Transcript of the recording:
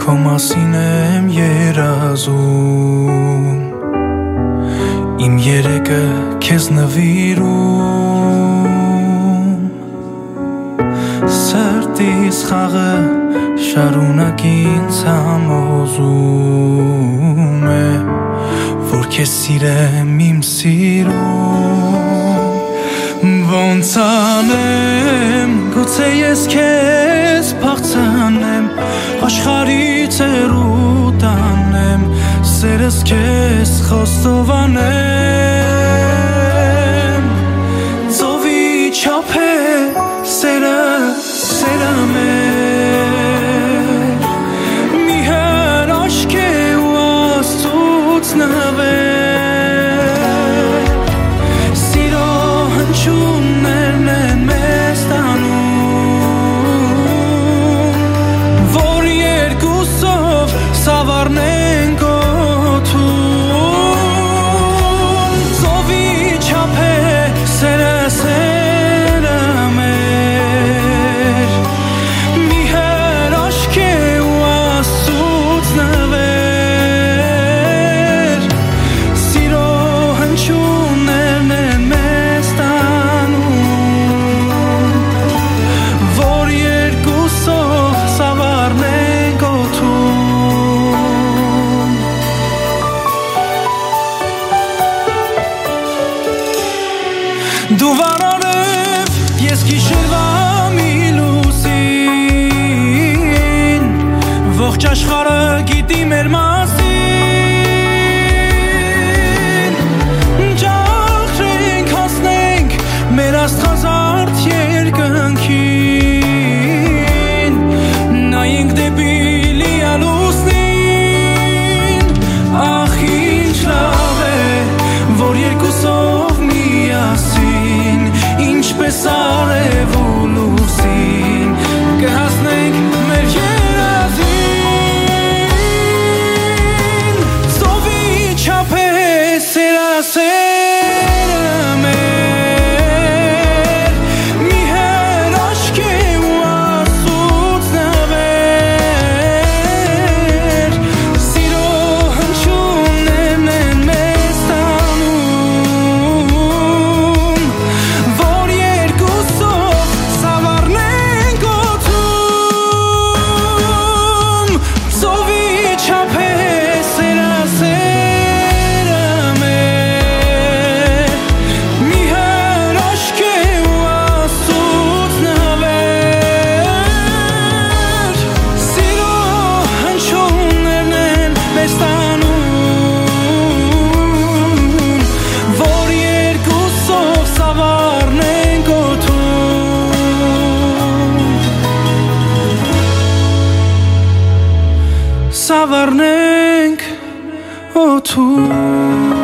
Քո մասին եմ երազում Իմ երեկը քեզ նվիրում Սրտիս խաղը շարունակ ինձ համոզում է Որ քեզ սիրեմ իմ սիրում Ոնց անեմ գուցե ես քեզ փախցնեմ Աշխարհից հեռու տանեմ Սերս քեզ խոստովանեմ Ծովի չափ է սերը մեր Մի հրաշք է ու Աստծուց նվեր Սիրո հնչյուններն են մեզ տանում Որ երկուսով սավառնենք օդում Ծովի չափ է սերը մեր Մի հրաշք է ու Աստծուց նվեր Սիրո հնչյուններն են մեզ տանում Որ երկուսով սավառնենք օդում Դու վարարև, ես գիշերվա մի լուսին Ողջ աշխարհը գիտի մեր մասին Ջախրենք հասնենք մեր աստղազարդ երկնքին Նայենք դեպի լիալուսնին Ախ ինչ լավ է, որ երկուսով միասին Ինչպես արև ու լուսին Կհասնենք մեր երազին Ծովի չափ է սերը մեր Մի հրաշք է ու Աստծուց նվեր Սիրո հնչյուններն են մեզ տանում Որ երկուսով սավառնենք օդում Ծովի չափ է սերը մեր Մի հրաշք է ու Աստծուց նվեր Սիրո հնչյուններն են մեզ տանում Որ երկուսով սավառնենք օդում Սավառնենք օդում